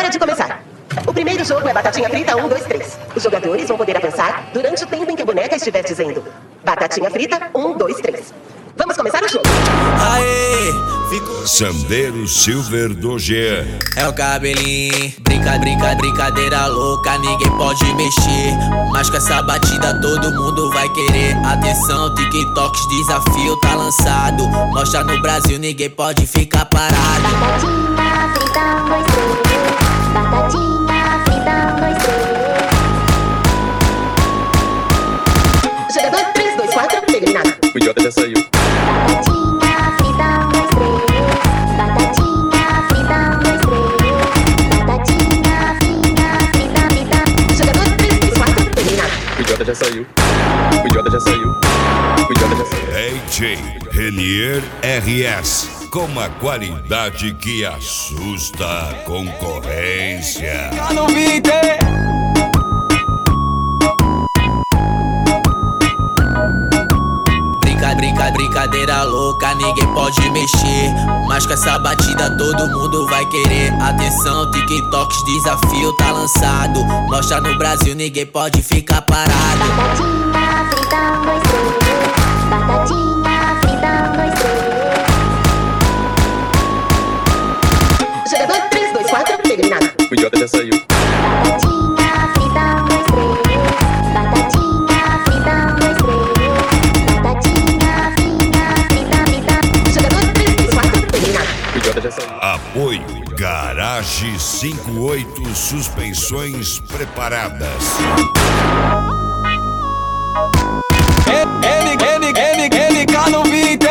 Pode começar. O primeiro jogo é batatinha frita 1, 2, 3. Os jogadores vão poder avançar durante o tempo em que a boneca estiver dizendo batatinha frita 1, 2, 3. Vamos começar o jogo. Aê, fico... Sandero Silver do Jean. É o cabelinho, brincadeira louca, ninguém pode mexer. Mas com essa batida todo mundo vai querer. Atenção, TikToks, desafio tá lançado. Mostra no Brasil, ninguém pode ficar parado. Batatinha frita 1, 2, 3. Batatinha frita 1, 2, 3. Jogador 3, 2, 4, eliminado. O idiota já saiu. Batatinha frita 1, 2, 3. Batatinha frita 1, 2, 3. Batatinha frita. Jogador 3, 2, 4, eliminado. O idiota já saiu. O idiota já saiu. O idiota já saiu. AJ Renier RS. Com uma qualidade que assusta a concorrência. No vídeo. Brincadeira louca, ninguém pode mexer. Mas com essa batida todo mundo vai querer. Atenção, TikToks, desafio tá lançado. Mostra no Brasil, ninguém pode ficar parado. Batatinha frita 1, 2, 3. Batatinha frita 1, 2, 3. Jogador 3, 2, 4, eliminado. O idiota já saiu. Batatinha frita 1, 2, 3. Batatinha frita 1, 2, 3. Batatinha frita. Jogador 3, 2, 4, eliminado. O idiota já saiu. Apoio Garage 58 Suspensões Preparadas. NK no vídeo.